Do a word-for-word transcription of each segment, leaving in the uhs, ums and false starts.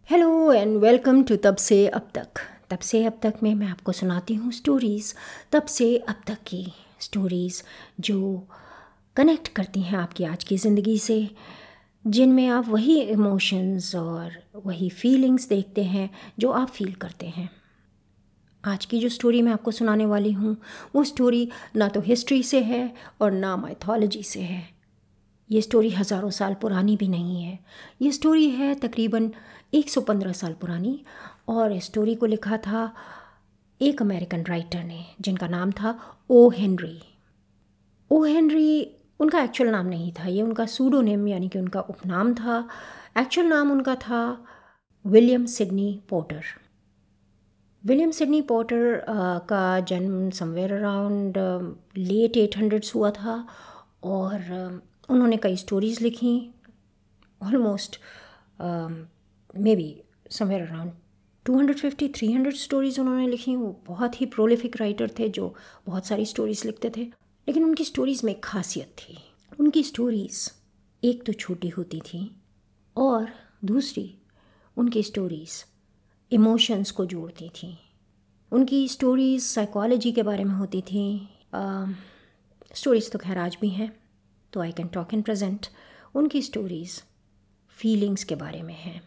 Hello and welcome to तब से अब तक। तब से अब तक में मैं आपको सुनाती हूँ स्टोरीज़, तब से अब तक की स्टोरीज़ जो कनेक्ट करती हैं आपकी आज की ज़िंदगी से, जिनमें आप वही इमोशंस और वही फीलिंग्स देखते हैं जो आप फील करते हैं। आज की जो स्टोरी मैं आपको सुनाने वाली हूँ वो स्टोरी ना तो हिस्ट्री से है और ना माइथोलॉजी से है। ये स्टोरी हज़ारों साल पुरानी भी नहीं है। ये स्टोरी है तकरीबन एक सौ पंद्रह साल पुरानी और इस स्टोरी को लिखा था एक अमेरिकन राइटर ने जिनका नाम था ओ हेनरी। ओ हेनरी उनका एक्चुअल नाम नहीं था, ये उनका सूडोनेम यानी कि उनका उपनाम था। एक्चुअल नाम उनका था William Sydney Porter. William Sydney Porter का जन्म somewhere around late eight hundreds हुआ था और uh, उन्होंने कई स्टोरीज़ लिखी, almost may be somewhere around two hundred fifty three hundred stories उन्होंने लिखी। वो बहुत ही प्रोलिफिक राइटर थे जो बहुत सारी स्टोरीज़ लिखते थे। लेकिन उनकी स्टोरीज़ में एक खासियत थी, उनकी स्टोरीज़ एक तो छोटी होती थी और दूसरी उनकी स्टोरीज़ इमोशंस को जोड़ती थी। उनकी स्टोरीज़ साइकोलॉजी के बारे में होती थी। स्टोरीज़ तो खैर आज भी हैं, तो I can talk in present. उनकी स्टोरीज़ फीलिंग्स के बारे में हैं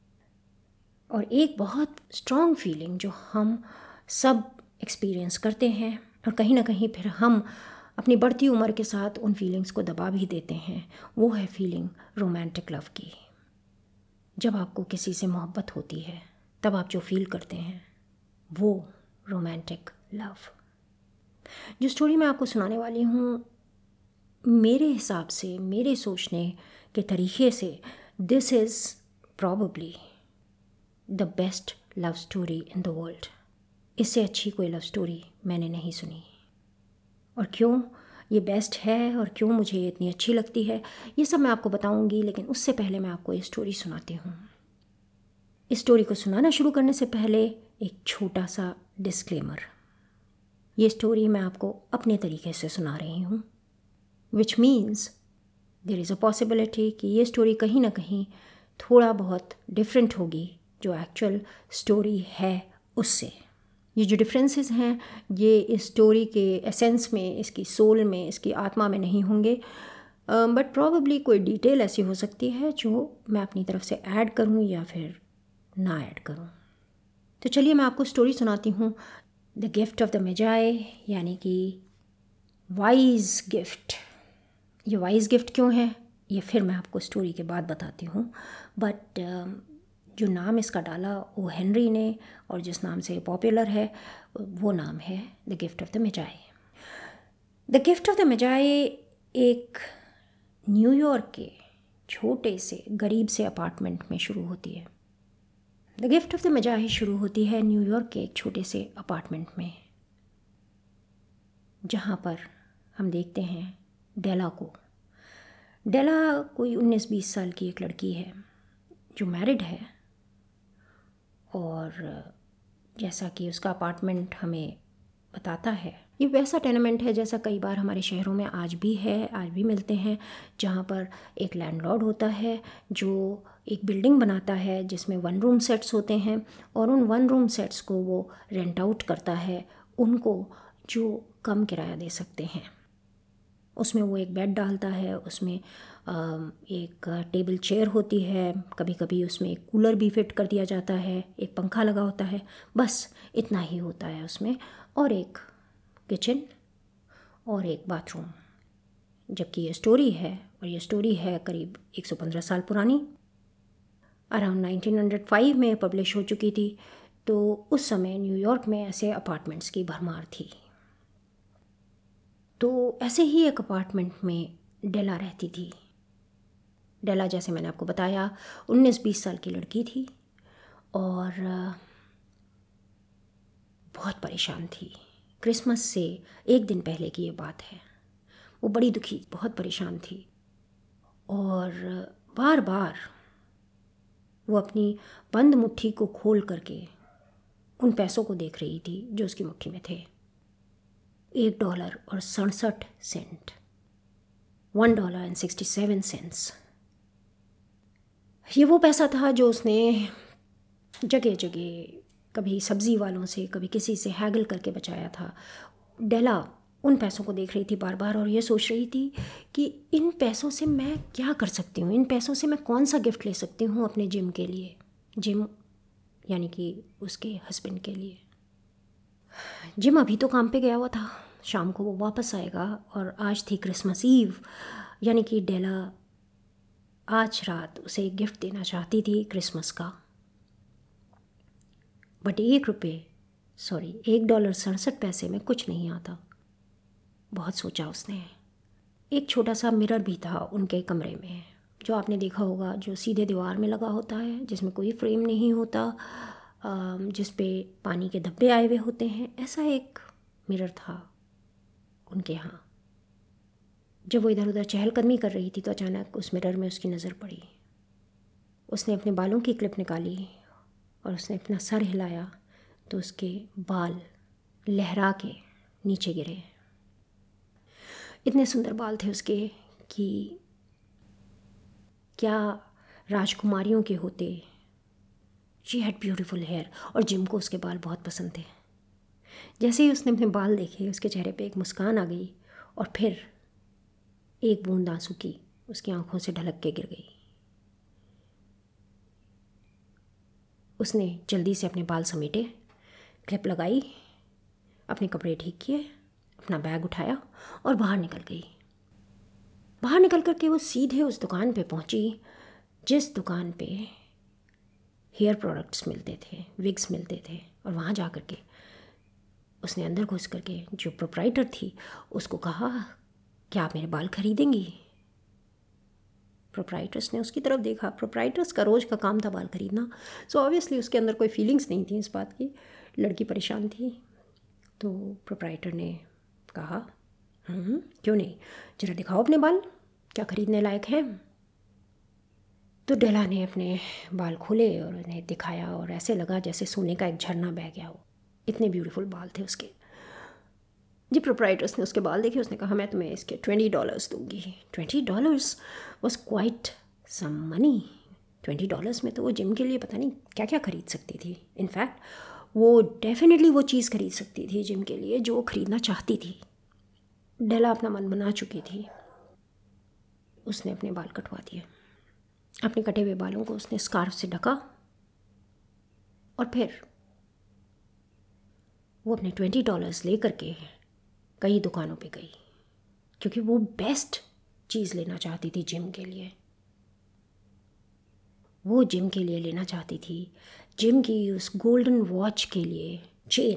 और एक बहुत स्ट्रॉन्ग फीलिंग जो हम सब एक्सपीरियंस करते हैं और कहीं ना कहीं फिर हम अपनी बढ़ती उम्र के साथ उन फीलिंग्स को दबा भी देते हैं, वो है फीलिंग रोमांटिक लव की। जब आपको किसी से मोहब्बत होती है तब आप जो फील करते हैं वो रोमांटिक लव। जो स्टोरी मैं आपको सुनाने वाली हूँ, मेरे हिसाब से, मेरे सोचने के तरीके से, this is probably the best love story in the world. इससे अच्छी कोई लव स्टोरी मैंने नहीं सुनी। और क्यों ये बेस्ट है और क्यों मुझे ये इतनी अच्छी लगती है, ये सब मैं आपको बताऊंगी। लेकिन उससे पहले मैं आपको ये स्टोरी सुनाती हूँ। इस स्टोरी को सुनाना शुरू करने से पहले एक छोटा सा डिस्क्लेमर। ये स्टोरी मैं आपको अपने तरीके से सुना रही हूँ, which means there is a possibility कि ये स्टोरी कहीं ना कहीं थोड़ा बहुत डिफरेंट होगी जो एक्चुअल स्टोरी है उससे। ये जो डिफरेंसेस हैं ये इस स्टोरी के एसेंस में, इसकी सोल में, इसकी आत्मा में नहीं होंगे, बट प्रॉबली कोई डिटेल ऐसी हो सकती है जो मैं अपनी तरफ से ऐड करूँ या फिर ना ऐड करूँ। तो चलिए मैं आपको स्टोरी सुनाती हूँ, the gift of the Magi, यानी कि वाइज गिफ्ट। ये वाइज गिफ्ट क्यों है ये फिर मैं आपको स्टोरी के बाद बताती हूँ। बट uh, जो नाम इसका डाला ओ हेनरी ने और जिस नाम से पॉपुलर है वो नाम है the gift of the Magi. The gift of the Magi एक न्यूयॉर्क के छोटे से गरीब से अपार्टमेंट में शुरू होती है। The gift of the Magi शुरू होती है न्यूयॉर्क के एक छोटे से अपार्टमेंट में, जहाँ पर हम देखते हैं डेला को। डेला कोई उन्नीस बीस साल की एक लड़की है जो मैरिड है और जैसा कि उसका अपार्टमेंट हमें बताता है, ये वैसा टेनेमेंट है जैसा कई बार हमारे शहरों में आज भी है, आज भी मिलते हैं, जहाँ पर एक लैंडलॉर्ड होता है जो एक बिल्डिंग बनाता है जिसमें वन रूम सेट्स होते हैं और उन वन रूम सेट्स को वो रेंट आउट करता है उनको जो कम किराया दे सकते हैं। उसमें वो एक बेड डालता है, उसमें एक टेबल चेयर होती है, कभी कभी उसमें एक कूलर भी फिट कर दिया जाता है, एक पंखा लगा होता है, बस इतना ही होता है उसमें, और एक किचन और एक बाथरूम। जबकि ये स्टोरी है और ये स्टोरी है करीब एक सौ पंद्रह साल पुरानी, अराउंड नाइनटीन हंड्रेड फाइव में पब्लिश हो चुकी थी। तो उस समय न्यूयॉर्क में ऐसे अपार्टमेंट्स की भरमार थी। तो ऐसे ही एक अपार्टमेंट में डेला रहती थी। डेला, जैसे मैंने आपको बताया, उन्नीस बीस साल की लड़की थी और बहुत परेशान थी। क्रिसमस से एक दिन पहले की ये बात है। वो बड़ी दुखी, बहुत परेशान थी और बार बार वो अपनी बंद मुट्ठी को खोल करके उन पैसों को देख रही थी जो उसकी मुट्ठी में थे। एक डॉलर और सड़सठ cent, one dollar and sixty seven cents. ये वो पैसा था जो उसने जगह जगह कभी सब्ज़ी वालों से, कभी किसी से हैगल करके बचाया था। डेला उन पैसों को देख रही थी बार बार और ये सोच रही थी कि इन पैसों से मैं क्या कर सकती हूँ, इन पैसों से मैं कौन सा गिफ्ट ले सकती हूँ अपने जिम के लिए। जिम यानी कि उसके हस्बैंड के लिए। जिम अभी तो काम पे गया हुआ था, शाम को वो वापस आएगा और आज थी क्रिसमस ईव, यानी कि डेला आज रात उसे एक गिफ्ट देना चाहती थी क्रिसमस का। बट एक रुपये सॉरी एक डॉलर सड़सठ पैसे में कुछ नहीं आता। बहुत सोचा उसने। एक छोटा सा मिरर भी था उनके कमरे में, जो आपने देखा होगा, जो सीधे दीवार में लगा होता है, जिसमें कोई फ्रेम नहीं होता, जिस पे पानी के धब्बे आए हुए होते हैं। ऐसा एक मिरर था उनके यहाँ। जब वो इधर उधर चहलकदमी कर रही थी तो अचानक उस मिरर में उसकी नज़र पड़ी। उसने अपने बालों की क्लिप निकाली और उसने अपना सर हिलाया तो उसके बाल लहरा के नीचे गिरे। इतने सुंदर बाल थे उसके कि क्या राजकुमारियों के होते। शी हैड ब्यूटीफुल हेयर और जिम को उसके बाल बहुत पसंद थे। जैसे ही उसने अपने बाल देखे उसके चेहरे पे एक मुस्कान आ गई और फिर एक बूंद आंसू की उसकी आंखों से ढलक के गिर गई। उसने जल्दी से अपने बाल समेटे, क्लिप लगाई, अपने कपड़े ठीक किए, अपना बैग उठाया और बाहर निकल गई। बाहर निकल कर के वो सीधे उस दुकान पे पहुंची जिस दुकान पे हेयर प्रोडक्ट्स मिलते थे, विग्स मिलते थे। और वहाँ जा कर के उसने अंदर घुस करके जो प्रोप्राइटर थी उसको कहा, क्या आप मेरे बाल खरीदेंगी? प्रोप्राइटर्स ने उसकी तरफ देखा। प्रोप्राइटर्स का रोज़ का काम था बाल खरीदना। सो ऑब्वियसली उसके अंदर कोई फीलिंग्स नहीं थी इस बात की, लड़की परेशान थी। तो प्रोप्राइटर ने कहा, हम्म क्यों नहीं, जरा दिखाओ अपने बाल, क्या खरीदने लायक हैं? तो डेला ने अपने बाल खोले और उन्हें दिखाया और ऐसे लगा जैसे सोने का एक झरना बह गया हो। इतने ब्यूटीफुल बाल थे उसके। जी प्रोप्राइटर्स ने उसके बाल देखे। उसने कहा, मैं तुम्हें इसके ट्वेंटी डॉलर्स दूंगी। Twenty dollars was quite some money. Twenty dollars में तो वो जिम के लिए पता नहीं क्या क्या खरीद सकती थी। इनफैक्ट वो डेफिनेटली वो चीज़ खरीद सकती थी जिम के लिए जो वो खरीदना चाहती थी। डेला अपना मन बना चुकी थी। उसने अपने बाल कटवा दिए। अपने कटे हुए बालों को उसने स्कार्फ से ढका और फिर वो अपने ट्वेंटी डॉलर्स ले करके कई दुकानों पे गई, क्योंकि वो बेस्ट चीज़ लेना चाहती थी जिम के लिए। वो जिम के लिए लेना चाहती थी, जिम की उस गोल्डन वॉच के लिए चेन,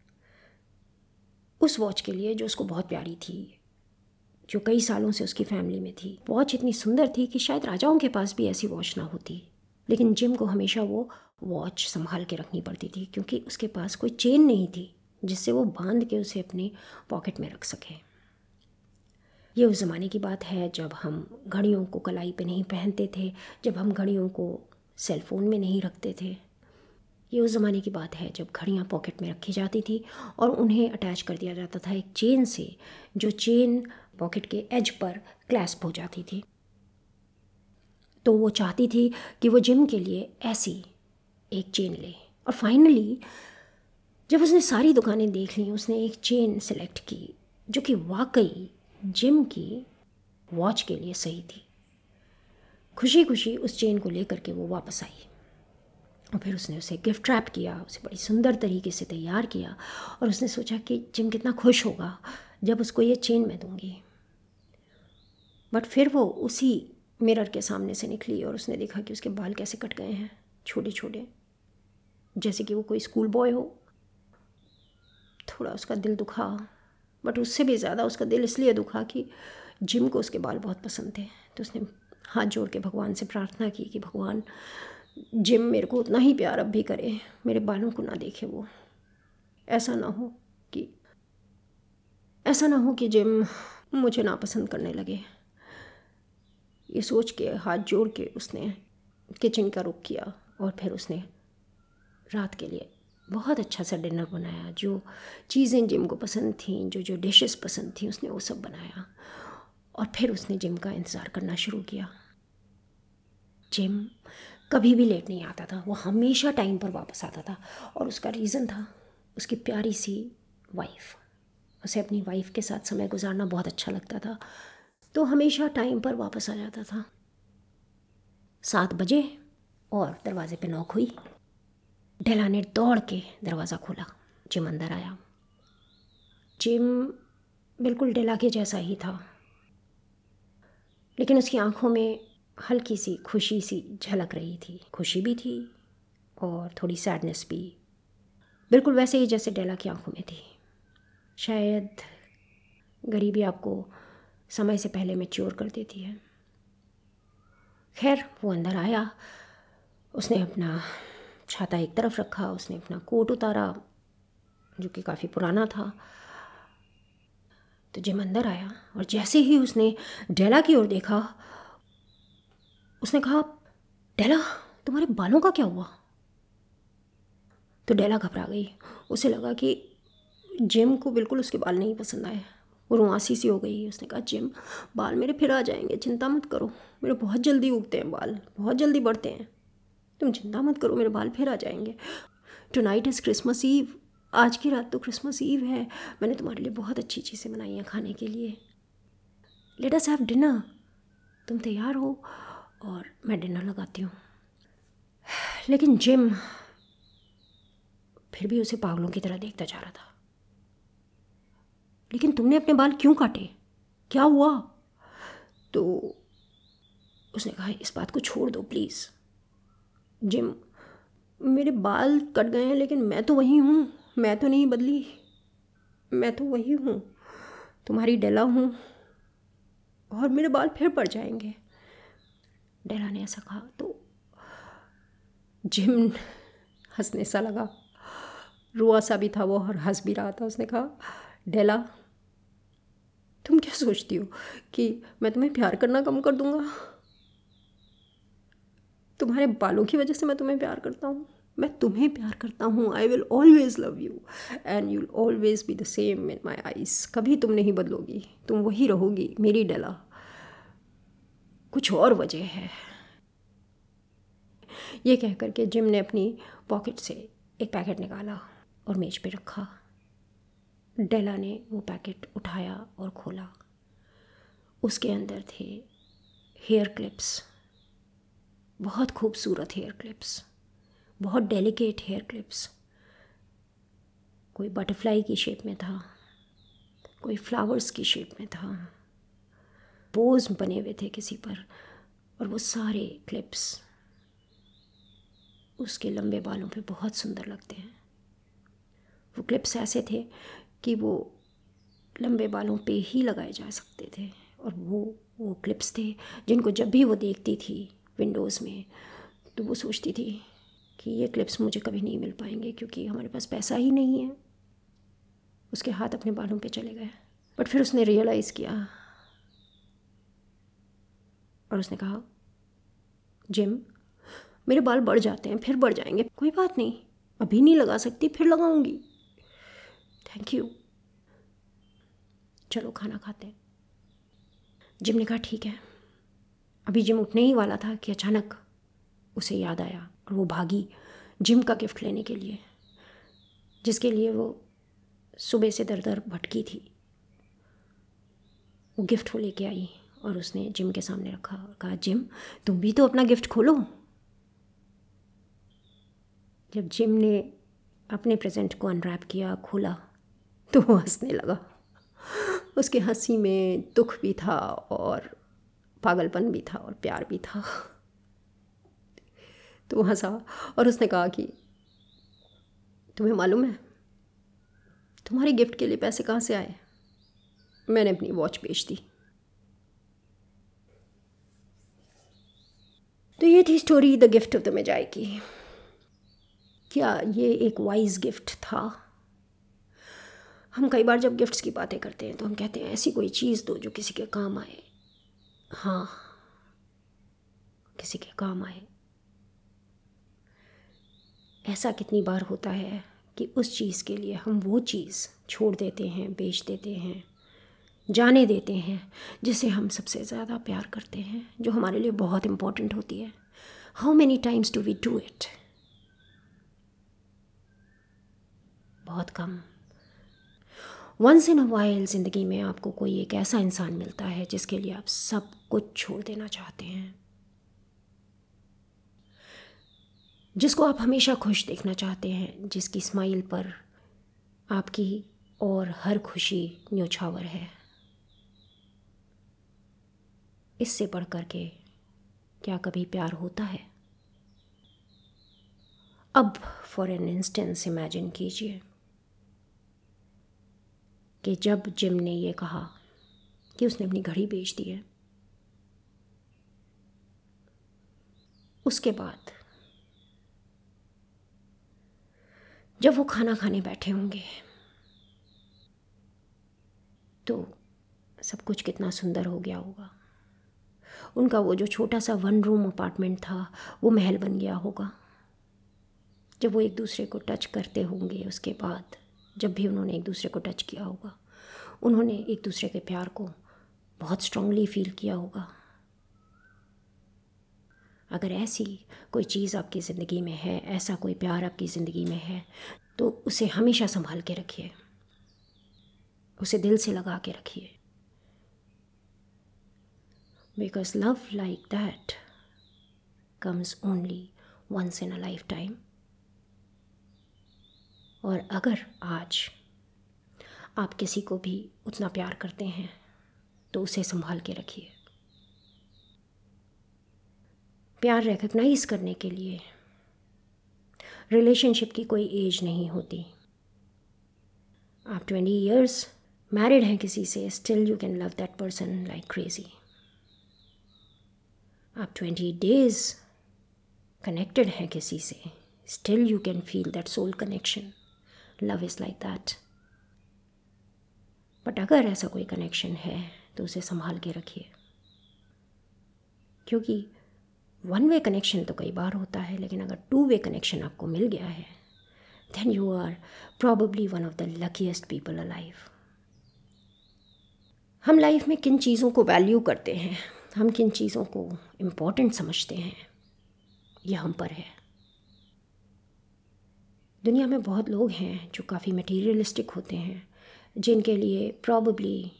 उस वॉच के लिए जो उसको बहुत प्यारी थी, जो कई सालों से उसकी फैमिली में थी। वॉच इतनी सुंदर थी कि शायद राजाओं के पास भी ऐसी वॉच ना होती, लेकिन जिम को हमेशा वो वॉच संभाल के रखनी पड़ती थी क्योंकि उसके पास कोई चेन नहीं थी जिससे वो बांध के उसे अपने पॉकेट में रख सके। ये उस ज़माने की बात है जब हम घड़ियों को कलाई पे नहीं पहनते थे, जब हम घड़ियों को सेल फोन में नहीं रखते थे। ये उस ज़माने की बात है जब घड़ियाँ पॉकेट में रखी जाती थी और उन्हें अटैच कर दिया जाता था एक चेन से, जो चेन पॉकेट के एज पर क्लैस्प हो जाती थी। तो वो चाहती थी कि वो जिम के लिए ऐसी एक चेन ले। और फाइनली जब उसने सारी दुकानें देख ली, उसने एक चेन सेलेक्ट की जो कि वाकई जिम की वॉच के लिए सही थी। खुशी खुशी उस चेन को लेकर के वो वापस आई और फिर उसने उसे गिफ्ट रैप किया, उसे बड़ी सुंदर तरीके से तैयार किया और उसने सोचा कि जिम कितना खुश होगा जब उसको ये चेन मैं दूंगी। बट फिर वो उसी मिरर के सामने से निकली और उसने देखा कि उसके बाल कैसे कट गए हैं, छोटे छोटे, जैसे कि वो कोई स्कूल बॉय हो। थोड़ा उसका दिल दुखा, बट उससे भी ज़्यादा उसका दिल इसलिए दुखा कि जिम को उसके बाल बहुत पसंद थे। तो उसने हाथ जोड़ के भगवान से प्रार्थना की कि भगवान, जिम मेरे को उतना ही प्यार अब भी करे, मेरे बालों को ना देखे वो। ऐसा ना हो कि ऐसा ना हो कि जिम मुझे नापसंद करने लगे। ये सोच के हाथ जोड़ के उसने किचन का रुख किया और फिर उसने रात के लिए बहुत अच्छा सा डिनर बनाया। जो चीज़ें जिम को पसंद थीं, जो जो डिशेस पसंद थीं, उसने वो सब बनाया और फिर उसने जिम का इंतज़ार करना शुरू किया। जिम कभी भी लेट नहीं आता था, वो हमेशा टाइम पर वापस आता था। और उसका रीज़न था उसकी प्यारी सी वाइफ। उसे अपनी वाइफ के साथ समय गुजारना बहुत अच्छा लगता था, तो हमेशा टाइम पर वापस आ जाता था। सात बजे और दरवाजे पे नॉक हुई। डेला ने दौड़ के दरवाज़ा खोला। जिम अंदर आया। जिम बिल्कुल डेला के जैसा ही था, लेकिन उसकी आंखों में हल्की सी खुशी सी झलक रही थी। खुशी भी थी और थोड़ी सैडनेस भी, बिल्कुल वैसे ही जैसे डेला की आंखों में थी। शायद गरीबी आपको समय से पहले मैच्योर कर देती है। खैर, वो अंदर आया। उसने अपना छाता एक तरफ रखा, उसने अपना कोट उतारा जो कि काफ़ी पुराना था। तो जिम अंदर आया और जैसे ही उसने डेला की ओर देखा, उसने कहा, डेला, तुम्हारे बालों का क्या हुआ? तो डेला घबरा गई। उसे लगा कि जिम को बिल्कुल उसके बाल नहीं पसंद आए। वो रुआसी सी हो गई। उसने कहा, जिम, बाल मेरे फिर आ जाएंगे, चिंता मत करो, मेरे बहुत जल्दी उगते हैं बाल, बहुत जल्दी बढ़ते हैं, तुम चिंता मत करो, मेरे बाल फिर आ जाएंगे। टुनाइट इज़ क्रिसमस ईव, आज की रात तो क्रिसमस ईव है। मैंने तुम्हारे लिए बहुत अच्छी चीज़ें बनाई हैं खाने के लिए। Let us have dinner. तुम तैयार हो और मैं डिनर लगाती हूँ। लेकिन जिम फिर भी उसे पागलों की तरह देखता जा रहा था। लेकिन तुमने अपने बाल क्यों काटे? क्या हुआ? तो उसने कहा, इस बात को छोड़ दो प्लीज़। जिम, मेरे बाल कट गए हैं लेकिन मैं तो वही हूँ, मैं तो नहीं बदली, मैं तो वही हूँ, तुम्हारी डेला हूँ और मेरे बाल फिर पड़ जाएंगे। डेला ने ऐसा कहा तो जिम हंसने सा लगा। रुआ सा भी था वो और हंस भी रहा था। उसने कहा, डेला, तुम क्या सोचती हो कि मैं तुम्हें प्यार करना कम कर दूंगा? तुम्हारे बालों की वजह से मैं तुम्हें प्यार करता हूँ? मैं तुम्हें प्यार करता हूँ। I will always love you and you will always be the same in my eyes. कभी तुम नहीं बदलोगी, तुम वही रहोगी मेरी डेला। कुछ और वजह है। ये कह कर के जिम ने अपनी पॉकेट से एक पैकेट निकाला और मेज पे रखा। डेला ने वो पैकेट उठाया और खोला। उसके अंदर थे हेयर क्लिप्स, बहुत खूबसूरत हेयर क्लिप्स, बहुत डेलिकेट हेयर क्लिप्स। कोई बटरफ्लाई की शेप में था, कोई फ्लावर्स की शेप में था, बोज बने हुए थे किसी पर। और वो सारे क्लिप्स उसके लंबे बालों पे बहुत सुंदर लगते हैं। वो क्लिप्स ऐसे थे कि वो लंबे बालों पे ही लगाए जा सकते थे। और वो वो क्लिप्स थे जिनको जब भी वो देखती थी विंडोज़ में, तो वो सोचती थी कि ये क्लिप्स मुझे कभी नहीं मिल पाएंगे क्योंकि हमारे पास पैसा ही नहीं है। उसके हाथ अपने बालों पे चले गए। बट फिर उसने रियलाइज़ किया और उसने कहा, जिम, मेरे बाल बढ़ जाते हैं, फिर बढ़ जाएंगे, कोई बात नहीं, अभी नहीं लगा सकती, फिर लगाऊंगी। थैंक यू, चलो खाना खाते हैं। जिम ने कहा, ठीक है। अभी जिम उठने ही वाला था कि अचानक उसे याद आया और वो भागी जिम का गिफ्ट लेने के लिए, जिसके लिए वो सुबह से दर दर भटकी थी। वो गिफ्ट वो लेके आई और उसने जिम के सामने रखा और कहा, जिम, तुम भी तो अपना गिफ्ट खोलो। जब जिम ने अपने प्रेजेंट को अनरैप किया, खोला, तो वो हंसने लगा। उसके हंसी में दुख भी था और पागलपन भी था और प्यार भी था। तो वो हंसा और उसने कहा कि तुम्हें मालूम है तुम्हारे गिफ्ट के लिए पैसे कहाँ से आए? मैंने अपनी वॉच बेच दी। तो ये थी story the gift of the Magi की। क्या ये एक वाइज गिफ्ट था? हम कई बार जब गिफ्ट्स की बातें करते हैं तो हम कहते हैं ऐसी कोई चीज़ दो जो किसी के काम आए। हाँ, किसी के काम आए। ऐसा कितनी बार होता है कि उस चीज़ के लिए हम वो चीज़ छोड़ देते हैं, बेच देते हैं, जाने देते हैं जिसे हम सबसे ज़्यादा प्यार करते हैं, जो हमारे लिए बहुत इम्पोर्टेंट होती है। How many times do we do it? बहुत कम। वंस इन अ वाइल ज़िंदगी में आपको कोई एक ऐसा इंसान मिलता है जिसके लिए आप सब कुछ छोड़ देना चाहते हैं, जिसको आप हमेशा खुश देखना चाहते हैं, जिसकी स्माइल पर आपकी और हर खुशी न्योछावर है। इससे बढ़ कर के क्या कभी प्यार होता है? अब फॉर एन इंस्टेंस इमेजिन कीजिए कि जब जिम ने ये कहा कि उसने अपनी घड़ी बेच दी है, उसके बाद जब वो खाना खाने बैठे होंगे तो सब कुछ कितना सुंदर हो गया होगा। उनका वो जो छोटा सा वन रूम अपार्टमेंट था वो महल बन गया होगा। जब वो एक दूसरे को टच करते होंगे, उसके बाद जब भी उन्होंने एक दूसरे को टच किया होगा, उन्होंने एक दूसरे के प्यार को बहुत स्ट्रांगली फील किया होगा। अगर ऐसी कोई चीज़ आपकी ज़िंदगी में है, ऐसा कोई प्यार आपकी ज़िंदगी में है, तो उसे हमेशा संभाल के रखिए, उसे दिल से लगा के रखिए। Because love like that comes only once in a life time. और अगर आज आप किसी को भी उतना प्यार करते हैं तो उसे संभाल के रखिए। प्यार रिकग्नाइज़ करने के लिए रिलेशनशिप की कोई एज नहीं होती। आप ट्वेंटी इयर्स मैरिड हैं किसी से, still you can love that person like crazy. आप ट्वेंटी डेज कनेक्टेड हैं किसी से, still you can feel that soul connection. Love is like that. But अगर ऐसा कोई कनेक्शन है तो उसे संभाल के रखिए, क्योंकि वन वे कनेक्शन तो कई बार होता है, लेकिन अगर टू वे कनेक्शन आपको मिल गया है then you are probably one of the luckiest people alive. हम लाइफ में किन चीज़ों को वैल्यू करते हैं, हम किन चीज़ों को इम्पोर्टेंट समझते हैं, यह हम पर है। दुनिया में बहुत लोग हैं जो काफ़ी मटीरियलिस्टिक होते हैं, जिनके लिए प्रॉबेबली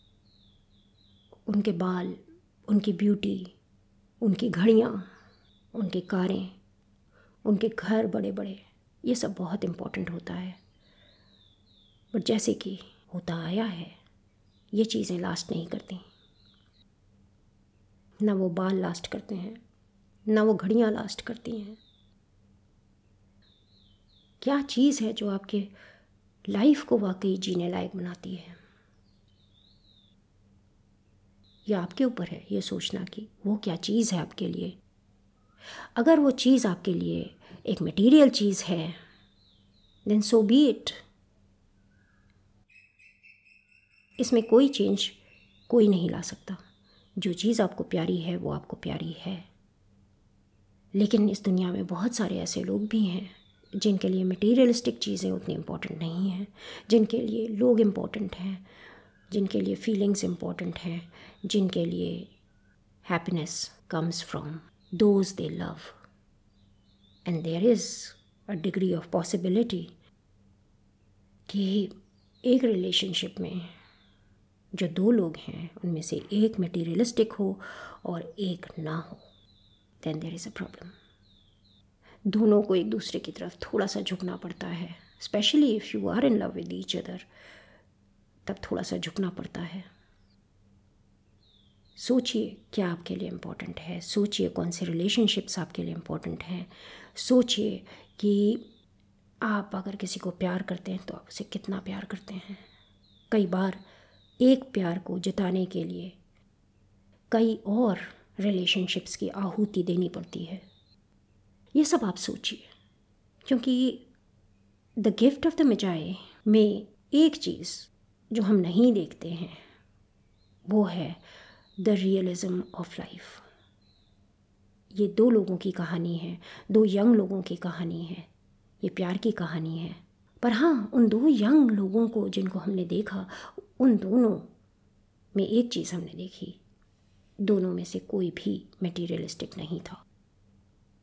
उनके बाल, उनकी ब्यूटी, उनकी घड़ियाँ, उनकी कारें, उनके घर बड़े बड़े, ये सब बहुत इम्पोर्टेंट होता है। बट जैसे कि होता आया है, ये चीज़ें लास्ट नहीं करती। ना वो बाल लास्ट करते हैं, ना वो घड़ियाँ लास्ट करती हैं। क्या चीज़ है जो आपके लाइफ को वाकई जीने लायक बनाती है? यह आपके ऊपर है ये सोचना कि वो क्या चीज़ है आपके लिए। अगर वो चीज़ आपके लिए एक मटेरियल चीज़ है देन सो बी इट। इसमें कोई चेंज कोई नहीं ला सकता। जो चीज़ आपको प्यारी है वो आपको प्यारी है। लेकिन इस दुनिया में बहुत सारे ऐसे लोग भी हैं जिनके लिए मटेरियलिस्टिक चीज़ें उतनी इम्पोर्टेंट नहीं हैं, जिनके लिए लोग इम्पोर्टेंट हैं, जिनके लिए फीलिंग्स इम्पोर्टेंट हैं, जिनके लिए happiness comes from those they love. And there is a degree of possibility कि एक रिलेशनशिप में जो दो लोग हैं उनमें से एक मटेरियलिस्टिक हो और एक ना हो, then there is a problem. दोनों को एक दूसरे की तरफ थोड़ा सा झुकना पड़ता है, specially if you are in love with each other, तब थोड़ा सा झुकना पड़ता है। सोचिए क्या आपके लिए इम्पोर्टेंट है, सोचिए कौन से रिलेशनशिप्स आपके लिए इम्पोर्टेंट हैं, सोचिए कि आप अगर किसी को प्यार करते हैं तो आप उसे कितना प्यार करते हैं। कई बार एक प्यार को जिताने के लिए कई और रिलेशनशिप्स की आहुति देनी पड़ती है। ये सब आप सोचिए, क्योंकि द गिफ्ट ऑफ द मिजाई में एक चीज़ जो हम नहीं देखते हैं वो है द रियलिज़म ऑफ लाइफ। ये दो लोगों की कहानी है, दो यंग लोगों की कहानी है, ये प्यार की कहानी है। पर हाँ, उन दो यंग लोगों को जिनको हमने देखा, उन दोनों में एक चीज़ हमने देखी, दोनों में से कोई भी मटेरियलिस्टिक नहीं था।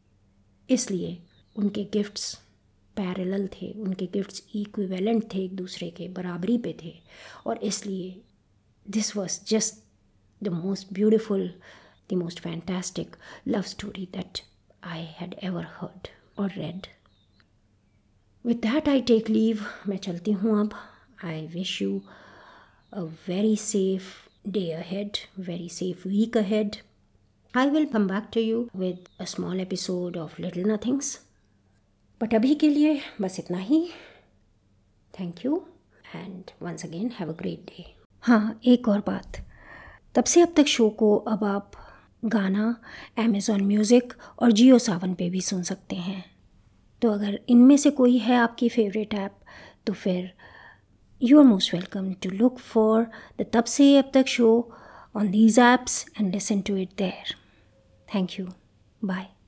इसलिए उनके गिफ्ट्स पैरेलल थे, उनके गिफ्ट्स इक्विवेलेंट थे, एक दूसरे के बराबरी पे थे, और इसलिए this was just the most beautiful, the most fantastic love story that I had ever heard और read. With that I take leave. मैं चलती हूँ अब. I wish you a very safe day ahead, very safe week ahead. I will come back to you with a small episode of Little Nothings. But अभी के लिए बस इतना ही. Thank you and once again have a great day. हाँ, एक और बात. तब से अब तक शो को अब आप गाना Amazon Music और जियो सावन पे भी सुन सकते हैं. तो अगर इनमें से कोई है आपकी फेवरेट ऐप तो फिर you are most welcome to look for the Tab Se Ab Tak show on these apps and listen to it there. Thank you. Bye.